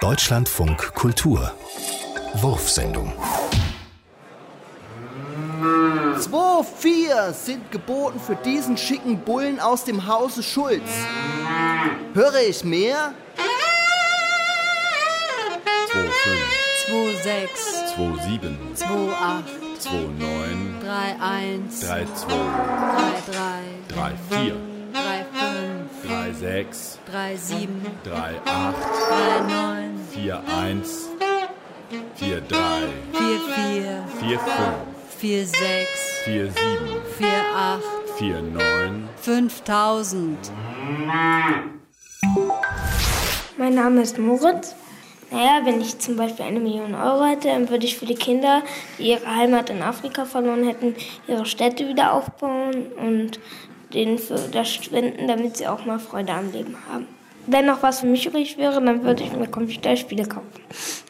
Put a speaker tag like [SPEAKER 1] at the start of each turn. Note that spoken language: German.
[SPEAKER 1] Deutschlandfunk Kultur Wurfsendung.
[SPEAKER 2] 2, 4 sind geboten für diesen schicken Bullen aus dem Hause Schulz. Höre ich mehr?
[SPEAKER 3] 2, 5,
[SPEAKER 4] 2, 6,
[SPEAKER 3] 2, 7,
[SPEAKER 4] 2, 8,
[SPEAKER 3] 2, 9,
[SPEAKER 4] 3, 1,
[SPEAKER 3] 3, 2,
[SPEAKER 4] 3, 3,
[SPEAKER 3] 3, 4,
[SPEAKER 4] 3, 5,
[SPEAKER 3] 3, 6,
[SPEAKER 4] 3, 7,
[SPEAKER 3] 3, 8,
[SPEAKER 4] 3, 9,
[SPEAKER 3] 4, 1, 4, 3,
[SPEAKER 4] 4, 4,
[SPEAKER 3] 4, 5,
[SPEAKER 4] 4, 6,
[SPEAKER 3] 4, 7,
[SPEAKER 4] 4, 8,
[SPEAKER 3] 4, 9.
[SPEAKER 4] 5000.
[SPEAKER 5] Mein Name ist Moritz. Wenn ich zum Beispiel 1 Million Euro hätte, dann würde ich für die Kinder, die ihre Heimat in Afrika verloren hätten, ihre Städte wieder aufbauen und denen für das spenden, damit sie auch mal Freude am Leben haben. Wenn noch was für mich übrig wäre, dann würde ich mir Computerspiele kaufen.